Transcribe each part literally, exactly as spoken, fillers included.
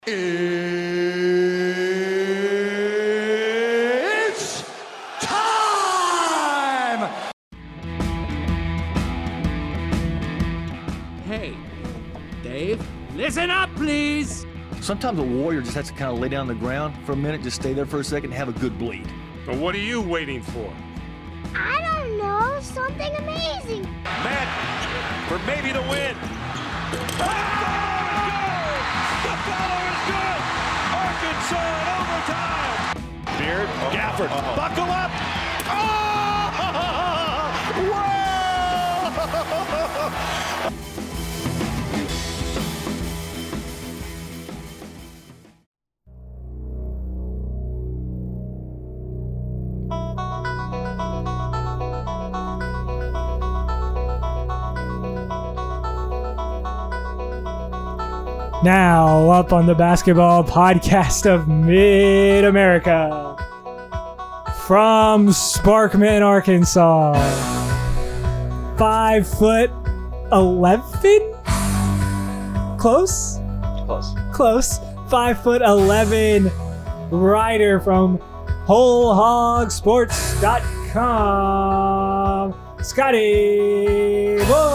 It's time! Hey, Dave, listen up, please. Sometimes a warrior just has to kind of lay down on the ground for a minute, just stay there for a second, and have a good bleed. So what are you waiting for? I don't know, something amazing. Matt, for maybe the win. Oh, the follow is good. Arkansas in overtime. Beard, oh, Gafford, uh-oh. Buckle up. Oh! Whoa! Now up on the basketball podcast of Mid-America from Sparkman, Arkansas. Five foot eleven? Close? Close. Close. Five foot eleven writer from whole hog sports dot com. Scotty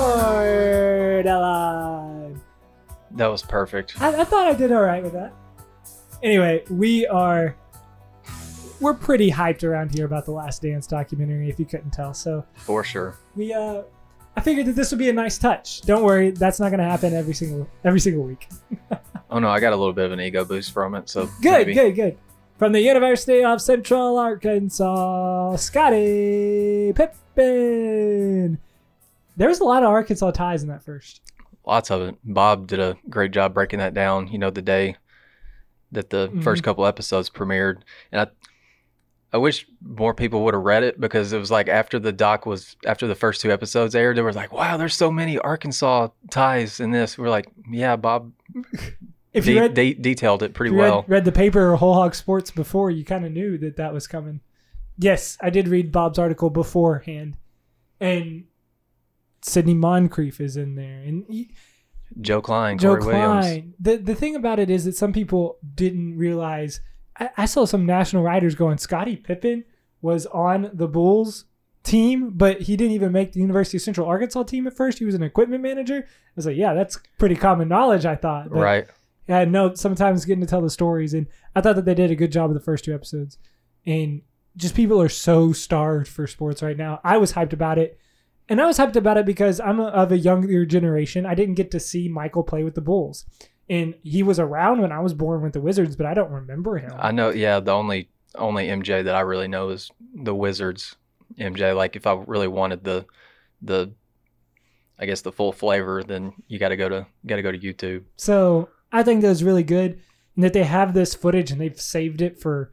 Bordella. That was perfect. I, I thought I did all right with that. Anyway, we are we're pretty hyped around here about the Last Dance documentary, if you couldn't tell. So For sure. we uh, I figured that this would be a nice touch. Don't worry, that's not going to happen every single every single week. Oh no, I got a little bit of an ego boost from it. So Good, maybe. good, good. From the University of Central Arkansas, Scotty Pippen. There was a lot of Arkansas ties in that first. Lots of it. Bob did a great job breaking that down, you know, the day that the Mhm. first couple episodes premiered. And I I wish more people would have read it, because it was like after the doc was, after the first two episodes aired, they were like, wow, there's so many Arkansas ties in this. We're like, yeah, Bob If de- you read, de- detailed it pretty if you read- well. read the paper or Whole Hog Sports before, you kind of knew that that was coming. Yes, I did read Bob's article beforehand. And Sidney Moncrief is in there. And he, Joe Klein, Joe Corey Williams. Klein. The the thing about it is that some people didn't realize. I, I saw some national writers going, Scottie Pippen was on the Bulls team, but he didn't even make the University of Central Arkansas team at first. He was an equipment manager. I was like, yeah, that's pretty common knowledge, I thought. But Right. yeah, no, sometimes getting to tell the stories. And I thought that they did a good job of the first two episodes. And just people are so starved for sports right now. I was hyped about it. And I was hyped about it because I'm a, of a younger generation. I didn't get to see Michael play with the Bulls. And he was around when I was born with the Wizards, but I don't remember him. I know, yeah, the only only M J that I really know is the Wizards M J. Like, if I really wanted the the I guess the full flavor, then you got to go to got to go to YouTube. So I think that was really good, and that they have this footage and they've saved it for,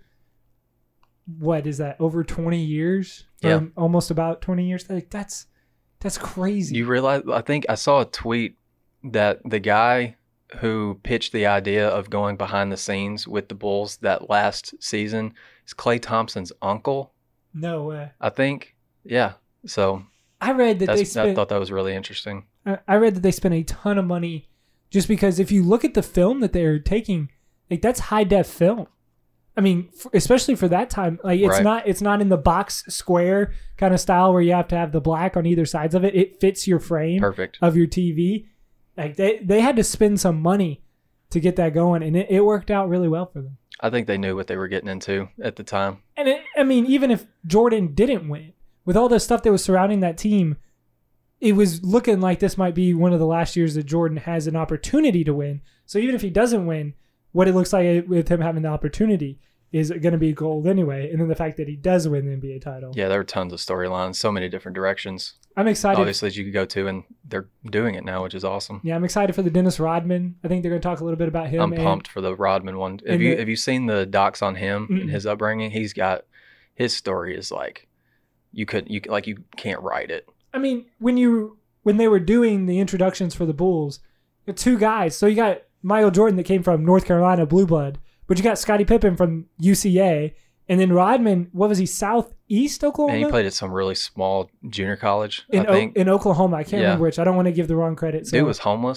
what is that, over twenty years? Yeah. Or almost about twenty years. Like, that's that's crazy. You realize, I think I saw a tweet that the guy who pitched the idea of going behind the scenes with the Bulls that last season is Klay Thompson's uncle, No way. I think. Yeah. So I read that they that's, spent. I thought that was really interesting. I I read that they spent a ton of money, just because if you look at the film that they're taking, like, that's high def film. I mean, f- especially for that time, like, it's Right. not it's not in the box square kind of style where you have to have the black on either sides of it. It fits your frame Perfect. of your T V. Like, they they had to spend some money to get that going, and it, it worked out really well for them. I think they knew what they were getting into at the time. And it, I mean, even if Jordan didn't win, with all the stuff that was surrounding that team, it was looking like this might be one of the last years that Jordan has an opportunity to win. So even if he doesn't win, what it looks like with him having the opportunity is going to be gold anyway. And then the fact that he does win the N B A title. Yeah, there were tons of storylines, so many different directions, I'm excited. obviously, that you could go to, and they're doing it now, which is awesome. Yeah, I'm excited for the Dennis Rodman. I think they're going to talk a little bit about him. I'm and- pumped for the Rodman one. Have and you the- have you seen the docs on him Mm-mm. and his upbringing? He's got, his story is like, you could you like you can't write it. I mean, when you when they were doing the introductions for the Bulls, the two guys. So you got Michael Jordan that came from North Carolina, blue blood, but you got Scottie Pippen from U C A, and then Rodman. What was he? Southeast Oklahoma. And he played at some really small junior college, in I think. o- in Oklahoma. I can't Yeah. remember which. I don't want to give the wrong credit. So Dude was homeless.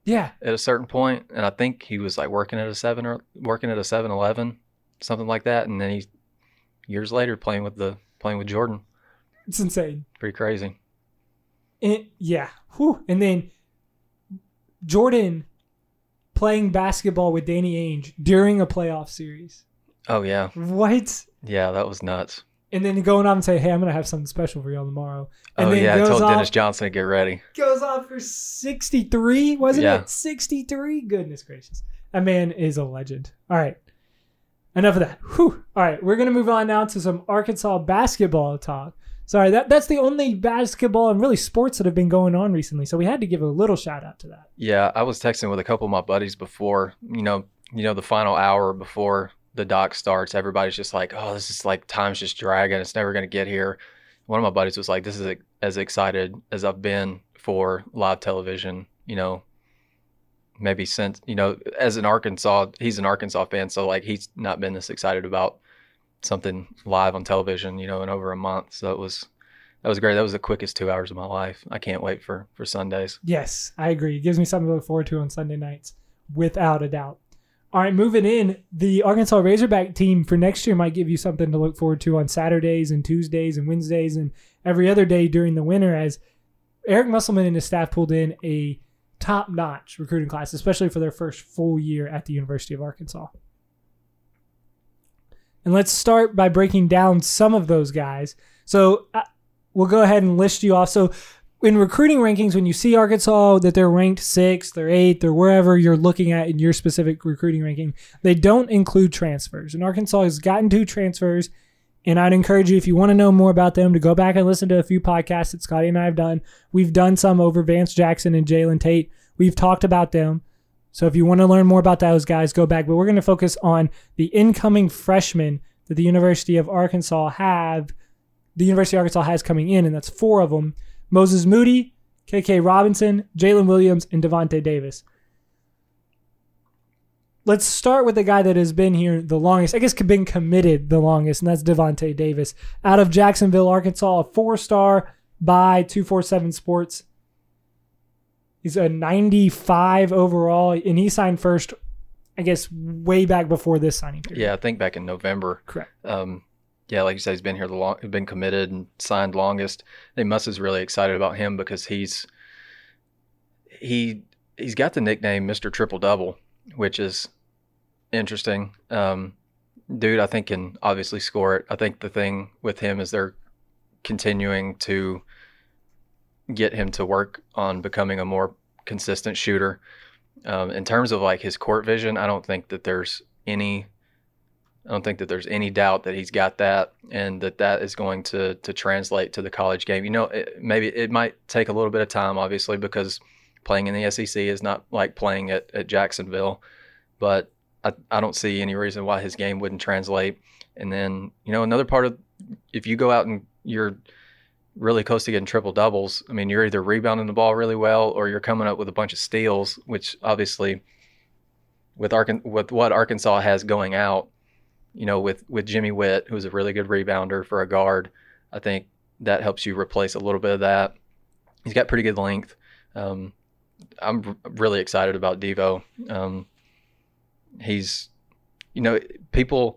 Yeah. at a certain point, and I think he was like working at a seven or working at a seven eleven, something like that, and then he years later playing with the playing with Jordan. It's insane. Pretty crazy. And, yeah. Whew. And then Jordan playing basketball with Danny Ainge during a playoff series. Oh yeah, What? yeah, that was nuts. And then going on and say, hey, I'm going to have something special for y'all tomorrow. And oh then yeah, I goes told off, Dennis Johnson to get ready. Goes off for sixty-three, wasn't Yeah. it? sixty-three? Goodness gracious. That man is a legend. All right. Enough of that. Whew. All right. We're going to move on now to some Arkansas basketball talk. Sorry, that, that's the only basketball and really sports that have been going on recently. So we had to give a little shout out to that. Yeah, I was texting with a couple of my buddies before, you know, you know, the final hour before the doc starts. Everybody's just like, oh, this is like time's just dragging. It's never going to get here. One of my buddies was like, this is as excited as I've been for live television, you know, maybe since, you know, as an Arkansas, he's an Arkansas fan. So like he's not been this excited about something live on television, you know, in over a month. So it was, that was great. That was the quickest two hours of my life. I can't wait for, for Sundays. Yes, I agree. It gives me something to look forward to on Sunday nights, without a doubt. All right, moving in, the Arkansas Razorback team for next year might give you something to look forward to on Saturdays and Tuesdays and Wednesdays and every other day during the winter, as Eric Musselman and his staff pulled in a top-notch recruiting class, especially for their first full year at the University of Arkansas. And let's start by breaking down some of those guys. So uh, we'll go ahead and list you off. So in recruiting rankings, when you see Arkansas that they're ranked sixth or eighth or wherever you're looking at in your specific recruiting ranking, they don't include transfers. And Arkansas has gotten two transfers, and I'd encourage you, if you want to know more about them, to go back and listen to a few podcasts that Scotty and I have done. We've done some over Vance Jackson and Jalen Tate. We've talked about them. So if you want to learn more about those guys, go back. But we're going to focus on the incoming freshmen that the University of Arkansas have, the University of Arkansas has coming in, and that's four of them. Moses Moody, K K Robinson, Jalen Williams, and Devontae Davis. Let's start with the guy that has been here the longest, I guess been committed the longest, and that's Devontae Davis. Out of Jacksonville, Arkansas, a four-star by two forty-seven Sports. He's a ninety-five overall, and he signed first, I guess, way back before this signing period. Yeah, I think back in November. Correct. Um, yeah, like you said, he's been here the long, been committed and signed longest. I think Muss is really excited about him because he's he he's got the nickname Mister Triple Double, which is interesting. Um, dude, I think can obviously score it. I think the thing with him is they're continuing to get him to work on becoming a more consistent shooter. Um, in terms of like his court vision, I don't think that there's any I don't think that there's any doubt that he's got that and that that is going to to translate to the college game. You know, it, maybe it might take a little bit of time, obviously, because playing in the S E C is not like playing at, at Jacksonville. But I, I don't see any reason why his game wouldn't translate. And then, you know, another part of if you go out and you're really close to getting triple doubles, I mean, you're either rebounding the ball really well or you're coming up with a bunch of steals, which obviously with Arkan- with what Arkansas has going out, you know, with, with Jimmy Witt, who's a really good rebounder for a guard, I think that helps you replace a little bit of that. He's got pretty good length. Um, I'm r- really excited about Devo. Um, he's, you know, people,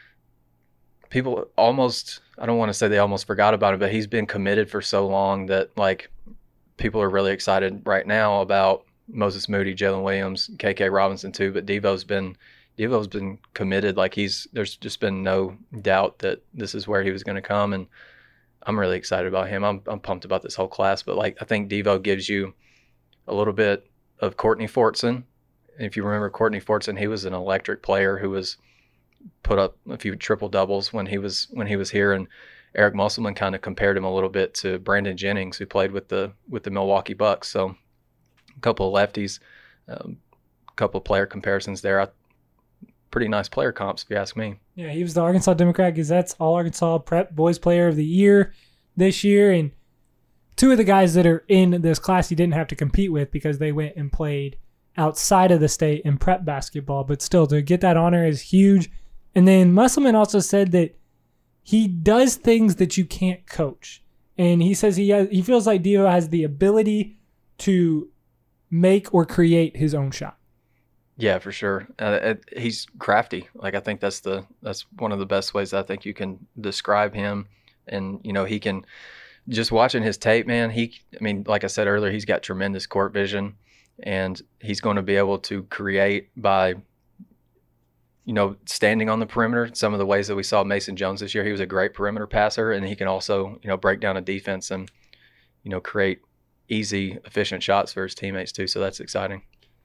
people almost, I don't want to say they almost forgot about him, but he's been committed for so long that like people are really excited right now about Moses Moody, Jalen Williams, K K Robinson too, but Devo's been, Devo's been committed. Like he's, there's just been no doubt that this is where he was going to come. And I'm really excited about him. I'm, I'm pumped about this whole class, but like, I think Devo gives you a little bit of Courtney Fortson. And if you remember Courtney Fortson, he was an electric player who was put up a few triple doubles when he was, when he was here. And Eric Musselman kind of compared him a little bit to Brandon Jennings, who played with the, with the Milwaukee Bucks. So a couple of lefties, um, a couple of player comparisons there. I, Pretty nice player comps, if you ask me. Yeah, he was the Arkansas Democrat Gazette's All-Arkansas Prep Boys Player of the Year this year. And two of the guys that are in this class he didn't have to compete with because they went and played outside of the state in prep basketball. But still, to get that honor is huge. And then Musselman also said that he does things that you can't coach. And he says he has, he feels like Devo has the ability to make or create his own shot. Yeah, for sure. Uh, it, he's crafty. Like I think that's the that's one of the best ways I think you can describe him. And you know, he can just watching his tape, man. He, I mean, like I said earlier, he's got tremendous court vision, and he's going to be able to create by, you know, standing on the perimeter. Some of the ways that we saw Mason Jones this year, he was a great perimeter passer, and he can also, you know, break down a defense and, you know, create easy, efficient shots for his teammates too. So that's exciting.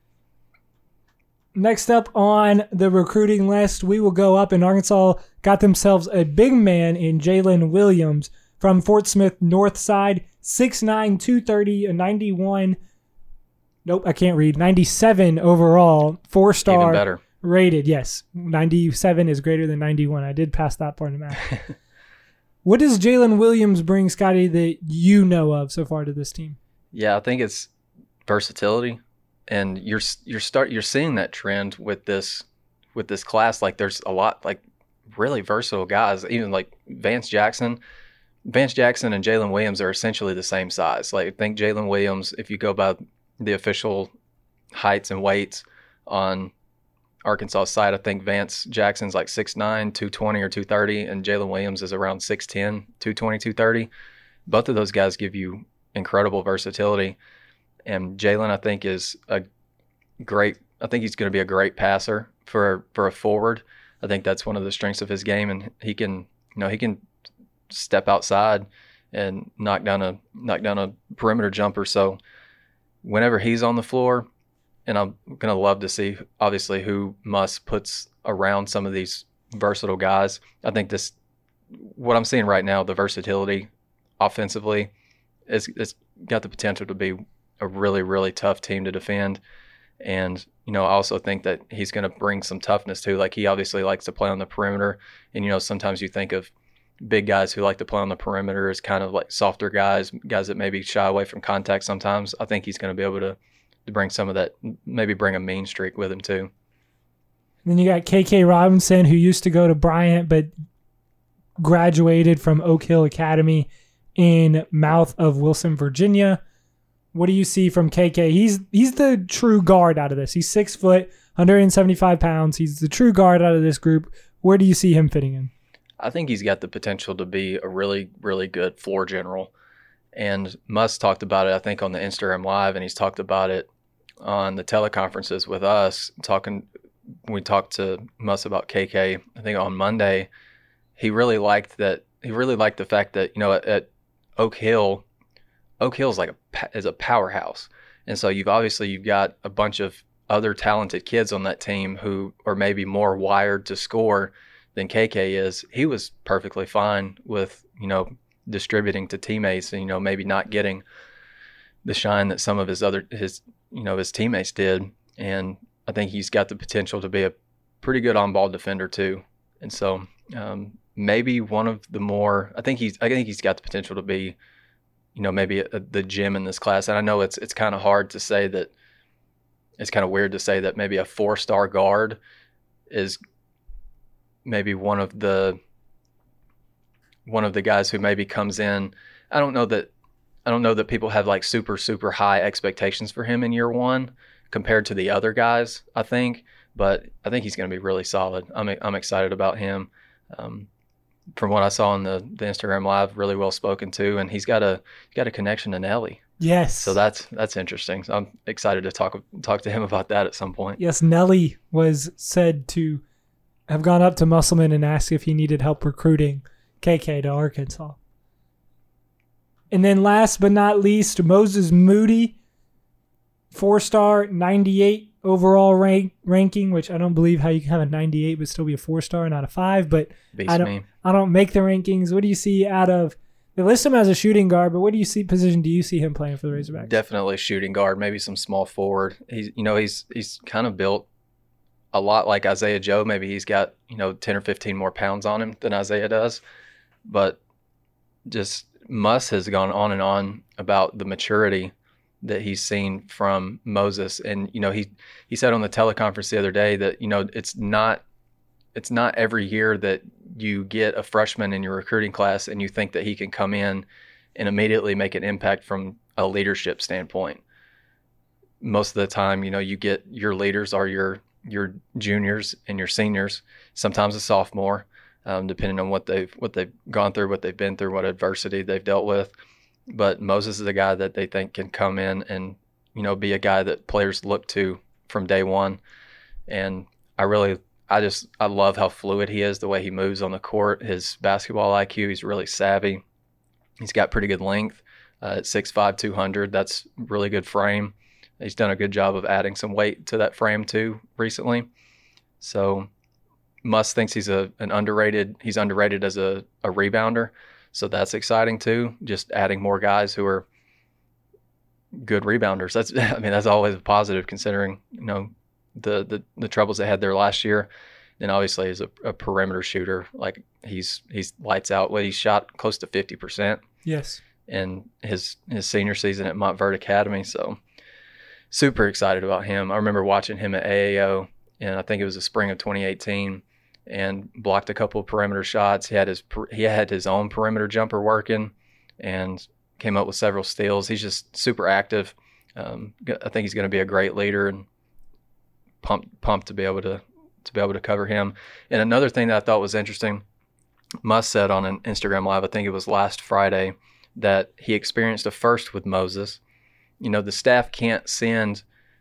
Next up on the recruiting list, we will go up, and Arkansas got themselves a big man in Jalen Williams from Fort Smith North Side, six nine, two thirty, a ninety-one. Nope, I can't read. ninety-seven overall, four-star. Even better. Rated, yes. ninety-seven is greater than ninety-one. I did pass that part of math. What does Jalen Williams bring, Scotty, that you know of so far to this team? Yeah, I think it's versatility. And you're you're start you're seeing that trend with this with this class. Like there's a lot like really versatile guys. Even like Vance Jackson, Vance Jackson and Jalen Williams are essentially the same size. Like I think Jalen Williams, if you go by the official heights and weights on Arkansas side, I think Vance Jackson's like six nine, two twenty or two thirty, and Jalen Williams is around six ten, two twenty, two thirty. Both of those guys give you incredible versatility. And Jalen, I think, is a great – I think he's going to be a great passer for, for a forward. I think that's one of the strengths of his game, and he can, you know, he can step outside and knock down a knock down a perimeter jumper. So whenever he's on the floor, and I'm going to love to see, obviously, who Muss puts around some of these versatile guys. I think this – what I'm seeing right now, the versatility offensively, is it's got the potential to be – a really, really tough team to defend. And, you know, I also think that he's going to bring some toughness too. Like he obviously likes to play on the perimeter. And, you know, sometimes you think of big guys who like to play on the perimeter as kind of like softer guys, guys that maybe shy away from contact sometimes. I think he's going to be able to, to bring some of that, maybe bring a mean streak with him too. And then you got K K Robinson, who used to go to Bryant but graduated from Oak Hill Academy in Mouth of Wilson, Virginia. What do you see from K K? He's he's the true guard out of this. He's six foot, one hundred seventy-five pounds. He's the true guard out of this group. Where do you see him fitting in? I think he's got the potential to be a really, really good floor general. And Muss talked about it, I think, on the Instagram Live, and he's talked about it on the teleconferences with us. Talking, we talked to Muss about K K, I think on Monday. He really liked that. He really liked the fact that, you know, at, at Oak Hill, Oak Hill is like a is a powerhouse, and so you've obviously you've got a bunch of other talented kids on that team who are maybe more wired to score than K K is. He was perfectly fine with, you know, distributing to teammates and, you know, maybe not getting the shine that some of his other his you know his teammates did. And I think he's got the potential to be a pretty good on-ball defender too. And so um, maybe one of the more I think he's I think he's got the potential to be, you know, maybe a, the gem in this class. And I know it's it's kind of hard to say that, it's kind of weird to say that maybe a four-star guard is maybe one of the one of the guys who maybe comes in. I don't know that I don't know that people have like super, super high expectations for him in year one compared to the other guys, I think. But I think he's going to be really solid. I'm I'm excited about him. Um, From what I saw on the, the Instagram Live, really well spoken to, and he's got a he's got a connection to Nelly. Yes. So that's that's interesting. So I'm excited to talk talk to him about that at some point. Yes, Nelly was said to have gone up to Musselman and asked if he needed help recruiting K K to Arkansas. And then last but not least, Moses Moody, four-star, ninety-eight overall rank, ranking, which I don't believe how you can have a ninety-eight but still be a four-star, not a five. But Beast I don't, me. I don't make the rankings. What do you see out of? They list him as a shooting guard, but what do you see position do you see him playing for the Razorbacks? Definitely shooting guard, maybe some small forward. He's you know he's he's kind of built a lot like Isaiah Joe. Maybe he's got, you know, ten or fifteen more pounds on him than Isaiah does. But just Muss has gone on and on about the maturity that he's seen from Moses. And, you know, he, he said on the teleconference the other day that, you know, it's not it's not every year that you get a freshman in your recruiting class and you think that he can come in and immediately make an impact from a leadership standpoint. most of the time, you know, you get your leaders are your your juniors and your seniors, sometimes a sophomore, um, depending on what they've what they've gone through, what they've been through, what adversity they've dealt with. But Moses is a guy that they think can come in and, you know, be a guy that players look to from day one. And I really, I just, I love how fluid he is, the way he moves on the court, his basketball I Q. He's really savvy. He's got pretty good length uh, at six five, two hundred. That's really good frame. He's done a good job of adding some weight to that frame too recently. So Muss thinks he's a an underrated, he's underrated as a, a rebounder. So that's exciting too. Just adding more guys who are good rebounders. That's, I mean, that's always a positive considering, you know, the, the, the troubles they had there last year. And obviously as a, a perimeter shooter, like he's, he's lights out. Well, he shot close to fifty percent. Yes. In his, his senior season at Montverde Academy. So super excited about him. I remember watching him at A A O, and I think it was the spring of twenty eighteen, and blocked a couple of perimeter shots. He had his he had his own perimeter jumper working, and came up with several steals. He's just super active. Um, I think he's going to be a great leader, and pumped pumped to be able to to be able to cover him. And another thing that I thought was interesting, Muss said on an Instagram Live, I think it was last Friday, that he experienced a first with Moses. You know, the staff can't send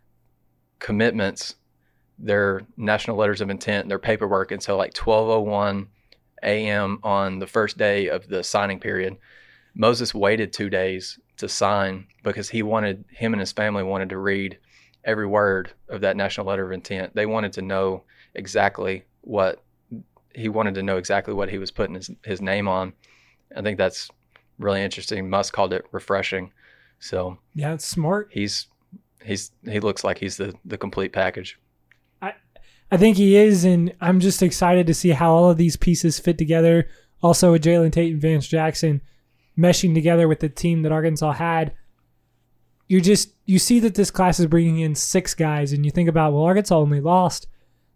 commitments, their national letters of intent, their paperwork until like twelve oh one a.m. on the first day of the signing period. Moses waited two days to sign because he wanted, him and his family wanted to read every word of that national letter of intent. They wanted to know exactly what, he wanted to know exactly what he was putting his, his name on. I think that's really interesting. Muss called it refreshing. So yeah, it's smart. He's he's he looks like he's the, the complete package. I I think he is, and I'm just excited to see how all of these pieces fit together. Also with Jalen Tate and Vance Jackson meshing together with the team that Arkansas had. You just you see that this class is bringing in six guys, and you think about, well, Arkansas only lost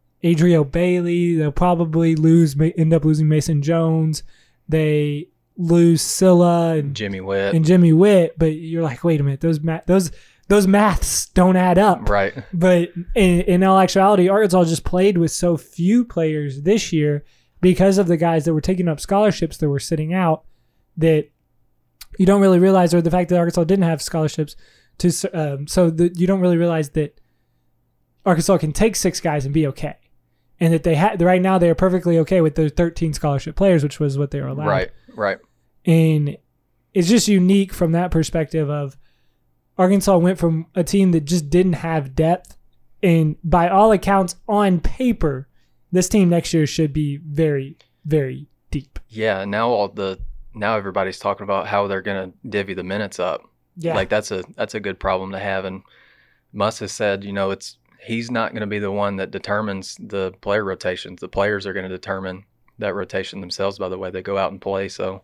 Adrio Bailey. They'll probably lose, end up losing Mason Jones. They lose Scylla and Jimmy Witt and Jimmy Witt, but you're like, wait a minute, those ma- those those maths don't add up, right? But in, in all actuality, Arkansas just played with so few players this year because of the guys that were taking up scholarships that were sitting out, that you don't really realize, or the fact that Arkansas didn't have scholarships to, um, so that you don't really realize that Arkansas can take six guys and be okay. And that they had right now, they are perfectly okay with their thirteen scholarship players, which was what they were allowed. Right, right. And it's just unique from that perspective of Arkansas went from a team that just didn't have depth, and by all accounts, on paper, this team next year should be very, very deep. Yeah. Now all the now everybody's talking about how they're going to divvy the minutes up. Yeah, like that's a that's a good problem to have. And Muss has said, you know, it's. He's not going to be the one that determines the player rotations. The players are going to determine that rotation themselves by the way they go out and play. So,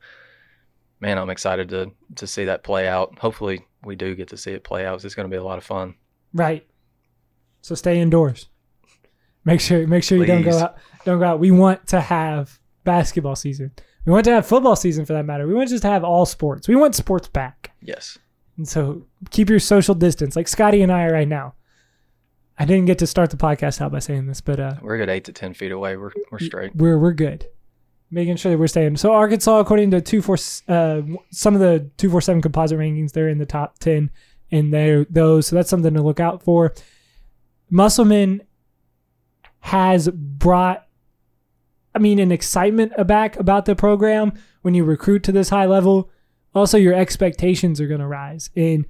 man, I'm excited to to see that play out. Hopefully we do get to see it play out. It's going to be a lot of fun. Right. So stay indoors. Make sure make sure you Please. don't go out. Don't go out. We want to have basketball season. We want to have football season for that matter. We want just to have all sports. We want sports back. Yes. And so keep your social distance, like Scotty and I are right now. I didn't get to start the podcast out by saying this, but uh, we're good eight to ten feet away. We're we're straight. We're we're good. Making sure that we're staying. So Arkansas, according to two four, uh, some of the two four seven composite rankings, they're in the top ten, and they're those. So that's something to look out for. Musselman has brought, I mean, an excitement back about the program when you recruit to this high level. Also, your expectations are going to rise. And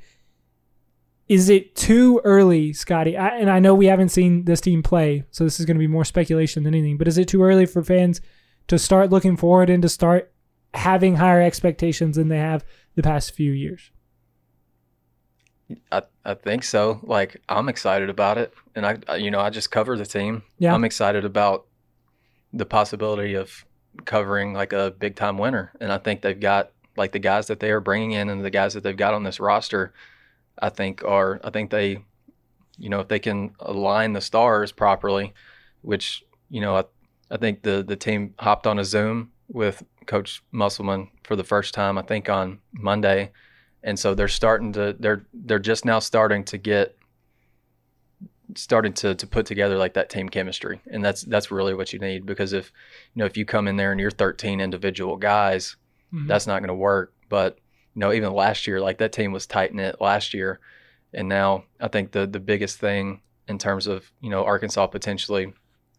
is it too early, Scotty? I, and I know we haven't seen this team play, so this is going to be more speculation than anything, but is it too early for fans to start looking forward and to start having higher expectations than they have the past few years? I, I think so. Like, I'm excited about it. And, I, you know, I just cover the team. Yeah. I'm excited about the possibility of covering, like, a big-time winner. And I think they've got, like, the guys that they are bringing in and the guys that they've got on this roster, I think are, I think they, you know, if they can align the stars properly, which, you know, I, I think the, the team hopped on a Zoom with Coach Musselman for the first time, I think on Monday. And so they're starting to, they're, they're just now starting to get starting to to put together like that team chemistry, and that's that's really what you need. Because if you know if you come in there and you're thirteen individual guys, mm-hmm. that's not going to work. But you know, even last year, like that team was tight knit last year, and now I think the the biggest thing in terms of you know Arkansas potentially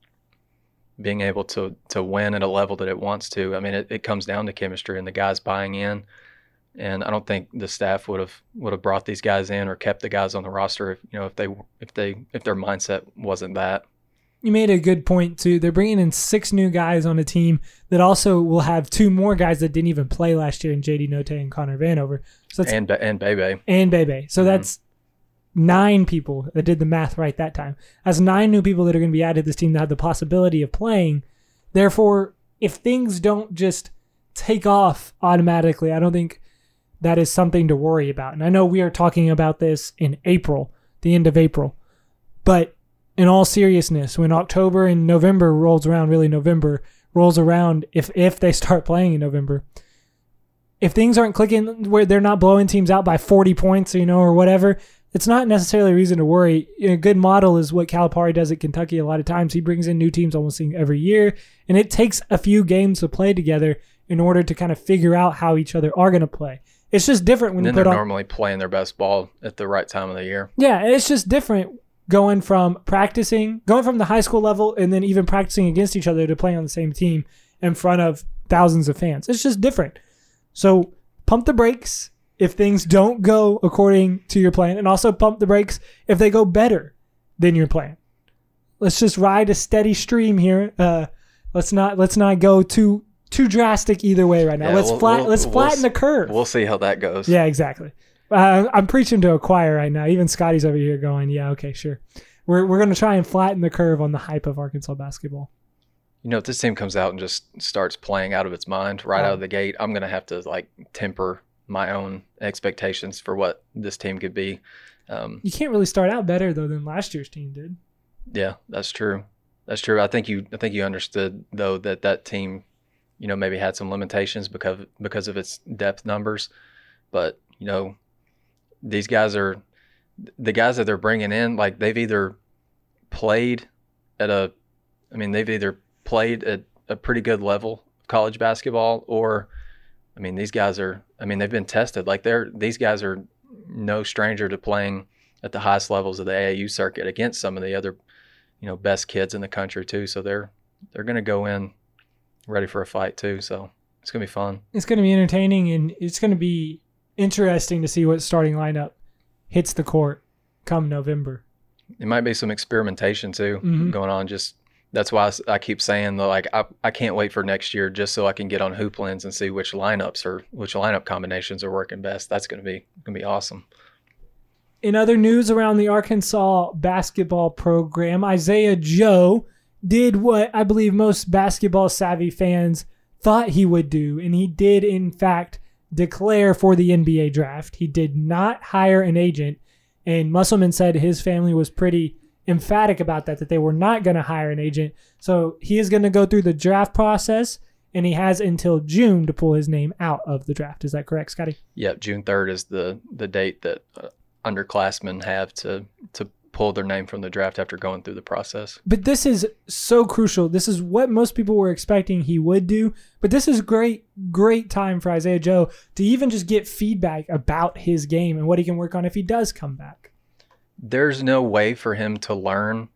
being able to to win at a level that it wants to. I mean, it, it comes down to chemistry and the guys buying in. And I don't think the staff would have would have brought these guys in or kept the guys on the roster if you know if they if they if their mindset wasn't that. You made a good point too. They're bringing in six new guys on a team that also will have two more guys that didn't even play last year in J D Note and Connor Vanover. So that's, and and Bebe and Bebe. So mm-hmm. that's nine people that did the math right that time. That's nine new people that are going to be added to this team that have the possibility of playing. Therefore, if things don't just take off automatically, I don't think that is something to worry about. And I know we are talking about this in April, the end of April. But in all seriousness, when October and November rolls around, really November rolls around, if if they start playing in November, if things aren't clicking where they're not blowing teams out by forty points, you know, or whatever, it's not necessarily a reason to worry. A good model is what Calipari does at Kentucky a lot of times. He brings in new teams almost every year, and it takes a few games to play together in order to kind of figure out how each other are going to play. It's just different when and you put they're on. normally playing their best ball at the right time of the year. Yeah, it's just different going from practicing, going from the high school level, and then even practicing against each other to play on the same team in front of thousands of fans. It's just different. So pump the brakes if things don't go according to your plan, and also pump the brakes if they go better than your plan. Let's just ride a steady stream here. Uh, let's not let's not go too. Too drastic either way right now. Yeah, let's we'll, flat. we'll, let's we'll flatten s- the curve. We'll see how that goes. Yeah, exactly. Uh, I'm preaching to a choir right now. Even Scotty's over here going, "Yeah, okay, sure." We're we're gonna try and flatten the curve on the hype of Arkansas basketball. You know, if this team comes out and just starts playing out of its mind right Oh. out of the gate, I'm gonna have to like temper my own expectations for what this team could be. Um, You can't really start out better though than last year's team did. yeah, that's true. That's true. I think you I think you understood though that that team, you know, maybe had some limitations because because of its depth numbers, but you know, these guys are the guys that they're bringing in. Like they've either played at a, I mean, they've either played at a pretty good level of college basketball, or, I mean, these guys are. I mean, they've been tested. Like they're these guys are no stranger to playing at the highest levels of the A A U circuit against some of the other, you know, best kids in the country too. So they're they're going to go in ready for a fight too, so it's gonna be fun. It's gonna be entertaining, and it's gonna be interesting to see what starting lineup hits the court come November. It might be some experimentation too Mhm. going on. Just that's why I s- I, keep saying though, like I, I can't wait for next year just so I can get on Hooplens and see which lineups or which lineup combinations are working best. That's gonna be gonna be awesome. In other news around the Arkansas basketball program, Isaiah Joe did what I believe most basketball savvy fans thought he would do, and he did in fact declare for the N B A draft. He did not hire an agent, and Musselman said his family was pretty emphatic about that, that they were not going to hire an agent. So he is going to go through the draft process, and he has until June to pull his name out of the draft. Is that correct, Scotty? Yep, June third is the the date that uh, underclassmen have to to pull their name from the draft after going through the process. But this is so crucial. This is what most people were expecting he would do. But this is great, great time for Isaiah Joe to even just get feedback about his game and what he can work on if he does come back. There's no way for him to learn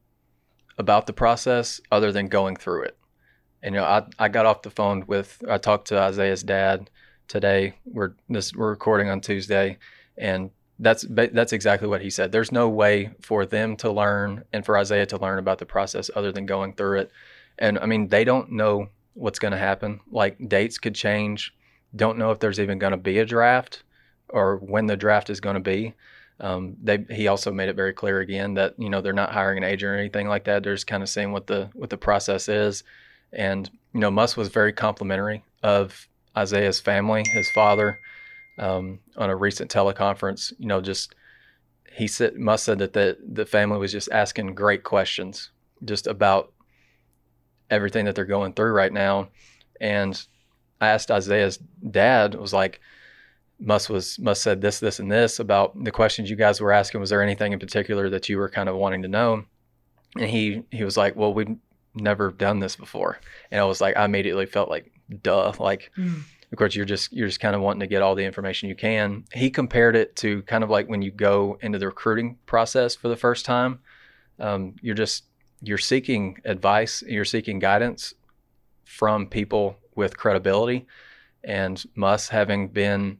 about the process other than going through it. And you know, I, I got off the phone with, I talked to Isaiah's dad today. We're this we're recording on Tuesday, and that's that's exactly what he said. There's no way for them to learn and for Isaiah to learn about the process other than going through it. And I mean, they don't know what's going to happen. Like dates could change. Don't know if there's even going to be a draft or when the draft is going to be. Um, they he also made it very clear again that, you know, they're not hiring an agent or anything like that. They're just kind of saying what the what the process is. And, you know, Muss was very complimentary of Isaiah's family, his father, um, on a recent teleconference. You know, just he said Muss said that the the family was just asking great questions just about everything that they're going through right now. And I asked Isaiah's dad, was like, Muss was Muss said this, this, and this about the questions you guys were asking. Was there anything in particular that you were kind of wanting to know? And he he was like, well, we've never done this before. And I was like, I immediately felt like, duh. Like, mm. of course, you're just you're just kind of wanting to get all the information you can. He compared it to kind of like when you go into the recruiting process for the first time. Um, you're just you're seeking advice, you're seeking guidance from people with credibility. And Muss, having been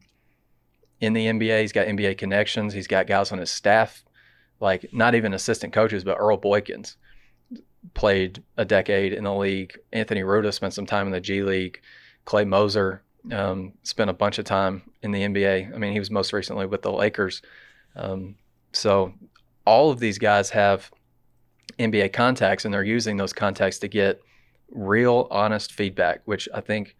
in the N B A, he's got N B A connections. He's got guys on his staff, like not even assistant coaches, but Earl Boykins played a decade in the league. Anthony Ruda spent some time in the G League. Clay Moser um, spent a bunch of time in the N B A. I mean, he was most recently with the Lakers. Um, so all of these guys have N B A contacts, and they're using those contacts to get real, honest feedback, which I think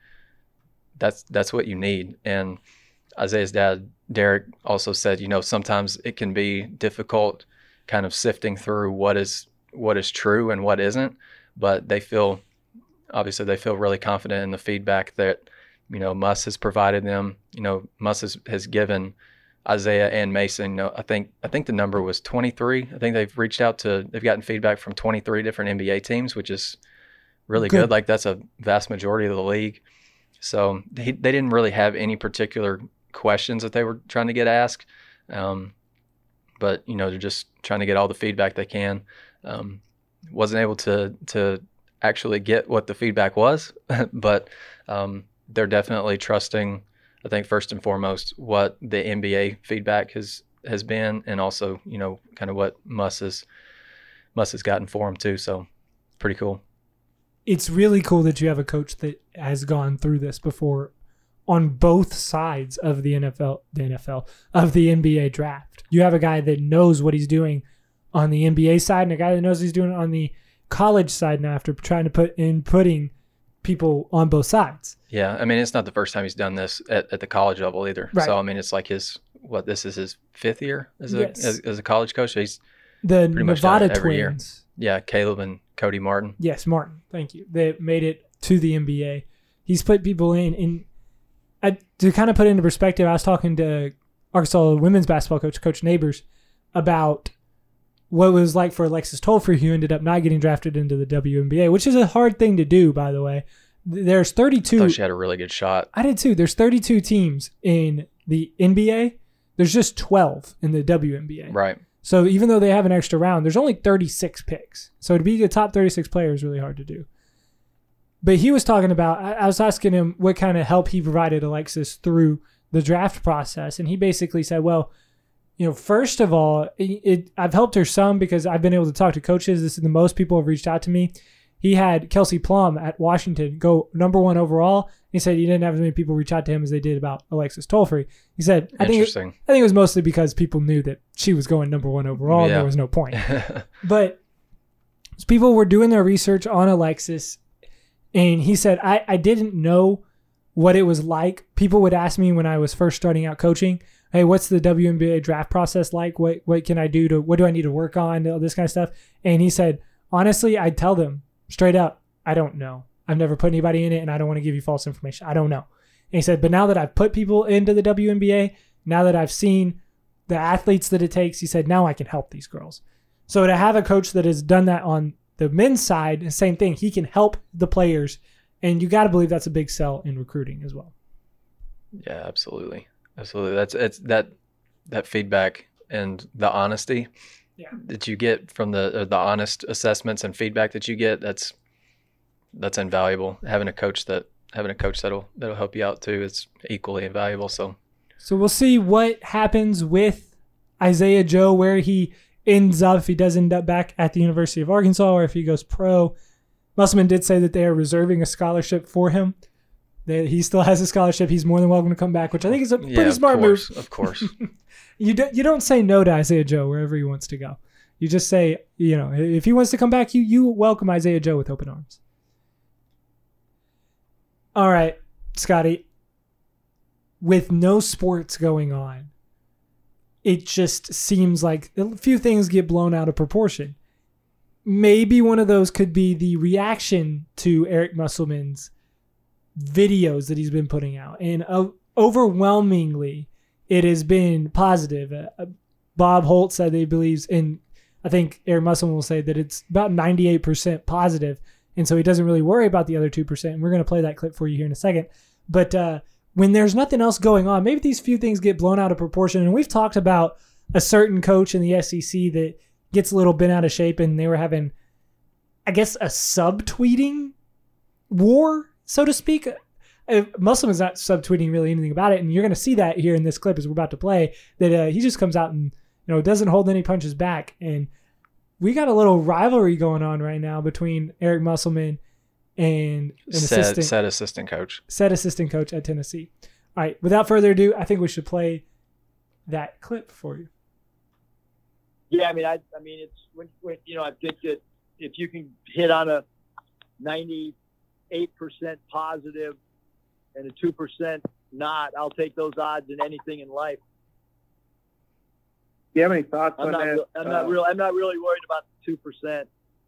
that's that's what you need. And Isaiah's dad, Derek, also said, you know, sometimes it can be difficult kind of sifting through what is what is true and what isn't, but they feel, obviously they feel really confident in the feedback that, you know, Muss has provided them. You know, Muss has, has given Isaiah and Mason, you know, I think I think the number was twenty-three. I think they've reached out to, they've gotten feedback from twenty-three different N B A teams, which is really good. good. Like that's a vast majority of the league. So he, they didn't really have any particular questions that they were trying to get asked. Um, but, you know, they're just trying to get all the feedback they can. Um, wasn't able to to actually get what the feedback was, but um, they're definitely trusting, I think, first and foremost, what the N B A feedback has, has been, and also, you know, kind of what Muss has, Muss has gotten for him too. So pretty cool. It's really cool that you have a coach that has gone through this before on both sides of the N F L, the N F L, of the N B A draft. You have a guy that knows what he's doing on the N B A side and a guy that knows what he's doing on the college side now after trying to put in putting people on both sides. Yeah, I mean, it's not the first time he's done this at, at the college level either. Right. So, I mean, it's like his, what, this is his fifth year as a, yes. as, as a college coach. So he's the pretty Nevada much every twins. Year. Yeah, Caleb and Cody Martin. Yes, Martin. Thank you. They made it to the N B A. He's put people in. in I, to kind of put it into perspective, I was talking to Arkansas women's basketball coach, Coach Neighbors, about what it was like for Alexis Tolfree, who ended up not getting drafted into the W N B A, which is a hard thing to do, by the way. There's thirty-two. I thought she had a really good shot. I did too. There's thirty-two teams in the N B A. There's just twelve in the W N B A. Right. So even though they have an extra round, there's only thirty-six picks. So to be the top thirty-six player is really hard to do. But he was talking about, I was asking him what kind of help he provided Alexis through the draft process. And he basically said, well, you know, first of all, it, it, I've helped her some because I've been able to talk to coaches. This is the most people have reached out to me. He had Kelsey Plum at Washington go number one overall. He said he didn't have as many people reach out to him as they did about Alexis Tolfree. He said, I think, it, I think it was mostly because people knew that she was going number one overall. Yeah. And there was no point. But people were doing their research on Alexis. And he said, I, I didn't know what it was like. People would ask me when I was first starting out coaching, hey, what's the W N B A draft process like? What what can I do to, what do I need to work on? All this kind of stuff. And he said, honestly, I'd tell them straight up, I don't know. I've never put anybody in it and I don't want to give you false information. I don't know. And he said, but now that I've put people into the W N B A, now that I've seen the athletes that it takes, he said, now I can help these girls. So to have a coach that has done that on the men's side, same thing. He can help the players, and you got to believe that's a big sell in recruiting as well. Yeah, absolutely, absolutely. That's it's that that feedback and the honesty yeah. that you get from the the honest assessments and feedback that you get. That's that's invaluable. Having a coach that having a coach that'll that'll help you out too is equally invaluable. So, so we'll see what happens with Isaiah Joe, where he ends up, if he does end up back at the University of Arkansas or if he goes pro. Musselman did say that they are reserving a scholarship for him. That he still has a scholarship. He's more than welcome to come back, which I think is a pretty yeah, smart course, move. Of course. you, do, you don't say no to Isaiah Joe wherever he wants to go. You just say, you know, if he wants to come back, you you welcome Isaiah Joe with open arms. All right, Scotty. With no sports going on, it just seems like a few things get blown out of proportion. Maybe one of those could be the reaction to Eric Musselman's videos that he's been putting out. And uh, overwhelmingly, it has been positive. Uh, Bob Holt said that he believes in, I think Eric Musselman will say that it's about ninety-eight percent positive, and so he doesn't really worry about the other two percent. And we're going to play that clip for you here in a second. But uh, when there's nothing else going on, maybe these few things get blown out of proportion. And we've talked about a certain coach in the S E C that gets a little bent out of shape, and they were having, I guess, a subtweeting war, so to speak. Uh, Musselman's not subtweeting really anything about it, and you're going to see that here in this clip as we're about to play, that uh, he just comes out and, you know, doesn't hold any punches back. And we got a little rivalry going on right now between Eric Musselman and an Said, assistant, said assistant coach. said assistant coach at Tennessee. All right, without further ado, I think we should play that clip for you. Yeah, I mean, I, I mean, it's when, when you know, I think that if you can hit on a ninety-eight percent positive and a two percent not, I'll take those odds in anything in life. Do you have any thoughts I'm on not, that? real, I'm uh, not real. I'm not really worried about the two percent.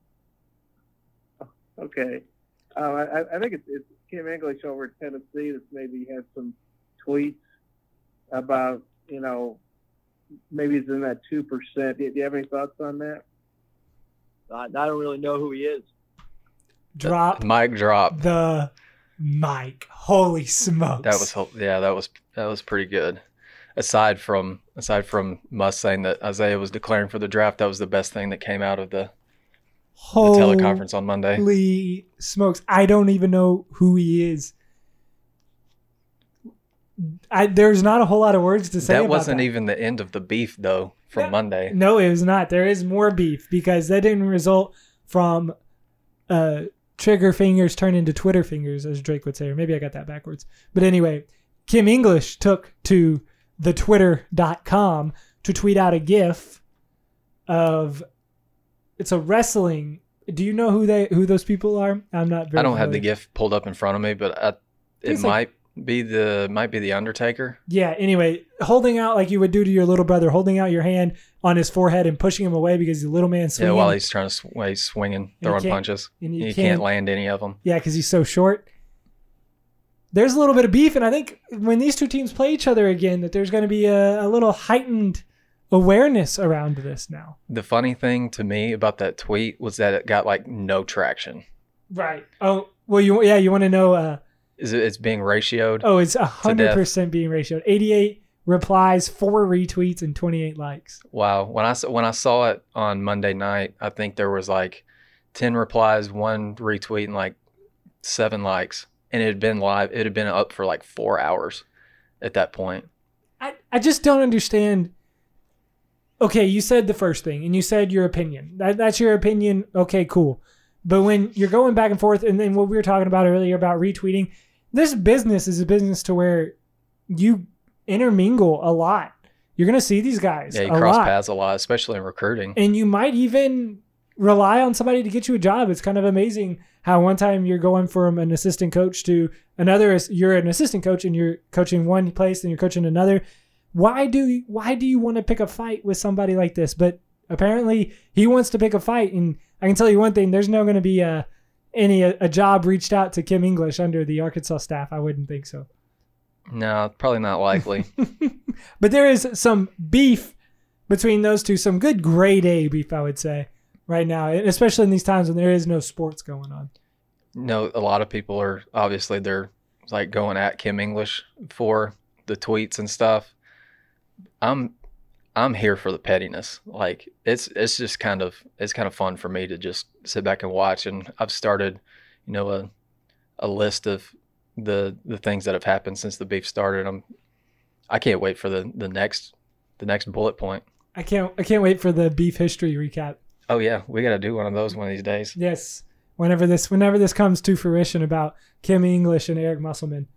Okay. Uh, I, I think it's, it's Kim English over at Tennessee that's maybe had some tweets about, you know, maybe it's in that two percent. Do you have any thoughts on that? Uh, I don't really know who he is. Drop Mic drop. the mic. Holy smokes. That was hel- yeah, that was that was pretty good. Aside from aside from Muss saying that Isaiah was declaring for the draft, that was the best thing that came out of the, the teleconference on Monday. Holy smokes. I don't even know who he is. I, there's not a whole lot of words to say That about wasn't that. even the end of the beef though from No. Monday. No, it was not. There is more beef because that didn't result from uh, trigger fingers turn into Twitter fingers, as Drake would say, or maybe I got that backwards. But anyway, Kim English took to the twitter dot com to tweet out a GIF of, it's a wrestling. Do you know who they who those people are? I'm not very I don't have the familiar. GIF pulled up in front of me, but I, it It's might be the might be the Undertaker. Yeah, anyway, holding out like you would do to your little brother, holding out your hand on his forehead and pushing him away because the little man swinging. Yeah, while he's trying to sw- while he's swinging, throwing can't- punches, and you he can't- can't land any of them. Yeah, because he's so short. There's a little bit of beef, and I think when these two teams play each other again, that there's going to be a, a little heightened awareness around this now. The funny thing to me about that tweet was that it got like no traction. Right. Oh, well, you yeah, you want to know? Uh, Is it? It's being ratioed. oh, it's one hundred percent being ratioed. eighty-eight replies, four retweets, and twenty-eight likes. Wow. When I s- when I saw it on Monday night, I think there was like ten replies, one retweet, and like seven likes. And it had been live. It had been up for like four hours at that point. I, I just don't understand. Okay, you said the first thing, and you said your opinion. That, that's your opinion. Okay, cool. But when you're going back and forth, and then what we were talking about earlier about retweeting, this business is a business to where you intermingle a lot. You're going to see these guys Yeah, you a cross lot. paths a lot, especially in recruiting. And you might even rely on somebody to get you a job. It's kind of amazing how one time you're going from an assistant coach to another. You're an assistant coach and you're coaching one place and you're coaching another. Why do you, why do you want to pick a fight with somebody like this? But apparently he wants to pick a fight. And I can tell you one thing, there's no going to be a, any, a, a job reached out to Kim English under the Arkansas staff. I wouldn't think so. No, probably not likely. But there is some beef between those two, some good grade A beef, I would say, right now, especially in these times when there is no sports going on. No, a lot of people are obviously they're like going at Kim English for the tweets and stuff. I'm I'm here for the pettiness. Like it's it's just kind of it's kind of fun for me to just sit back and watch. And I've started, you know, a a list of the the things that have happened since the beef started. I'm I can't wait for the the next the next bullet point. I can't I can't wait for the beef history recap. Oh yeah, we got to do one of those one of these days. Yes, whenever this whenever this comes to fruition about Kim English and Eric Musselman.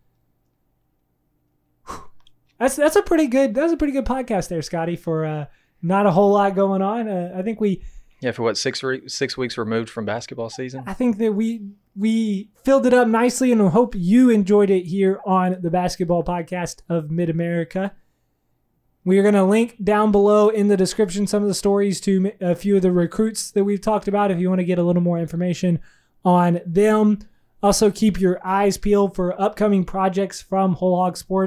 Whew. That's that's a pretty good that's a pretty good podcast there, Scotty. For uh, not a whole lot going on. Uh, I think we Yeah, for what six re- six weeks removed from basketball season. I think that we we filled it up nicely, and I hope you enjoyed it here on the Basketball Podcast of Mid America. We are going to link down below in the description some of the stories to a few of the recruits that we've talked about if you want to get a little more information on them. Also, keep your eyes peeled for upcoming projects from Whole Hog Sports.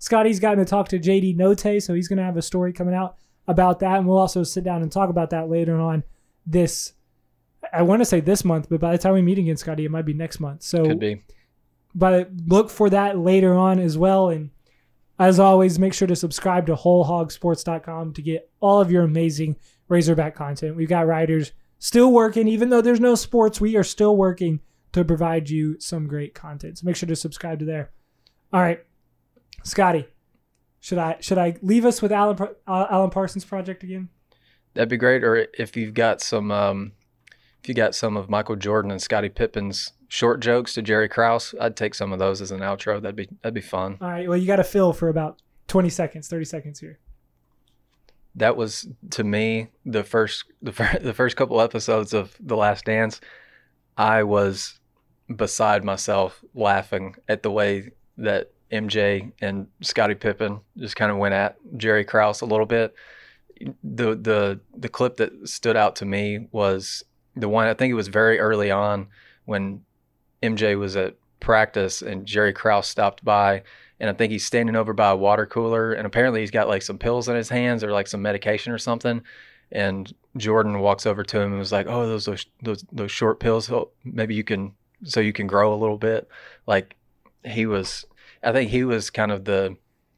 Scotty's gotten to talk to J D Note, so he's going to have a story coming out about that, and we'll also sit down and talk about that later on this, I want to say this month, but by the time we meet again, Scotty, it might be next month. So Could be. But look for that later on as well. And as always, make sure to subscribe to whole hog sports dot com to get all of your amazing Razorback content. We've got writers still working, even though there's no sports, we are still working to provide you some great content. So make sure to subscribe to there. All right, Scotty, should I should I leave us with Alan uh, Alan Parsons Project again? That'd be great. Or if you've got some, um, if you got some of Michael Jordan and Scottie Pippen's short jokes to Jerry Krause, I'd take some of those as an outro. That'd be that'd be fun. All right. Well, you got to fill for about twenty seconds, thirty seconds here. That was, to me, the first the, fir- the first couple episodes of The Last Dance. I was beside myself laughing at the way that M J and Scottie Pippen just kind of went at Jerry Krause a little bit. The the the clip that stood out to me was the one, I think it was very early on when M J was at practice and Jerry Krause stopped by, and I think he's standing over by a water cooler, and apparently he's got like some pills in his hands or like some medication or something. And Jordan walks over to him and was like, "Oh, those those those, those short pills, oh, maybe you can so you can grow a little bit." Like he was, I think he was kind of the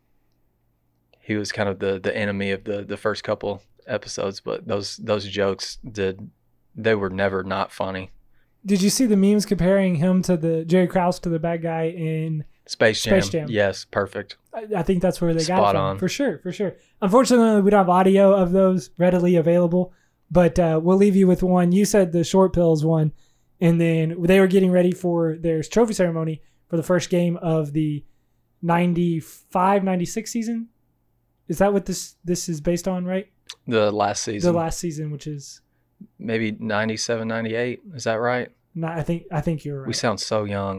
he was kind of the the enemy of the the first couple episodes, but those those jokes did they were never not funny. Did you see the memes comparing him to the Jerry Krause to the bad guy in Space Jam? Space Jam. Yes, perfect. I, I think that's where they Spot got it from. on. For sure, for sure. Unfortunately, we don't have audio of those readily available, but uh, we'll leave you with one. You said the short pills one, and then they were getting ready for their trophy ceremony for the first game of the ninety-five ninety-six season. Is that what this this is based on, right? The last season. The last season, which is maybe ninety-seven ninety-eight. Is that right? Not, I think I think you're right. We sound so young.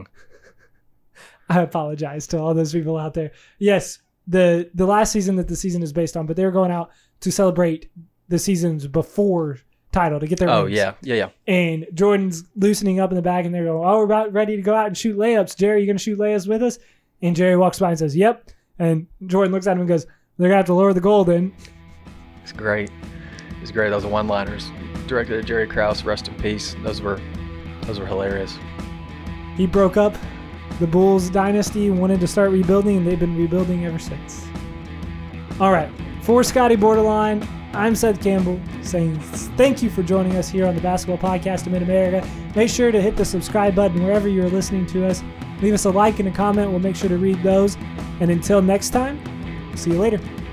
I apologize to all those people out there. Yes, the the last season that the season is based on, but they're going out to celebrate the seasons before title to get their Oh rings. yeah, yeah, yeah. And Jordan's loosening up in the back, and they're going, "Oh, we're about ready to go out and shoot layups. Jerry, you gonna shoot layups with us?" And Jerry walks by and says, "Yep." And Jordan looks at him and goes, "They're gonna have to lower the goal then." It's great. It's great. Those one-liners directed at Jerry Krause. Rest in peace. Those were those were hilarious. He broke up the Bulls dynasty and wanted to start rebuilding, and they've been rebuilding ever since. All right. For Scotty Borderline, I'm Seth Campbell saying thank you for joining us here on the Basketball Podcast of Mid-America. Make sure to hit the subscribe button wherever you're listening to us. Leave us a like and a comment. We'll make sure to read those. And until next time, see you later.